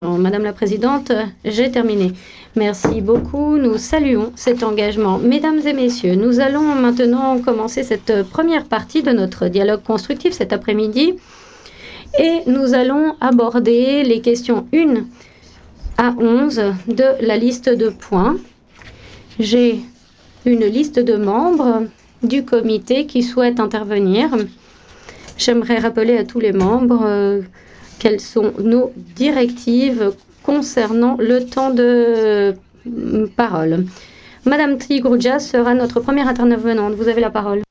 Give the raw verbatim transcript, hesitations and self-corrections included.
Madame la Présidente, j'ai terminé. Merci beaucoup. Nous saluons cet engagement. Mesdames et messieurs, nous allons maintenant commencer cette première partie de notre dialogue constructif cet après-midi et nous allons aborder les questions un à onze de la liste de points. J'ai une liste de membres du comité qui souhaitent intervenir. J'aimerais rappeler à tous les membres euh, quelles sont nos directives concernant le temps de euh, parole. Madame Trigruja sera notre première intervenante. Vous avez la parole.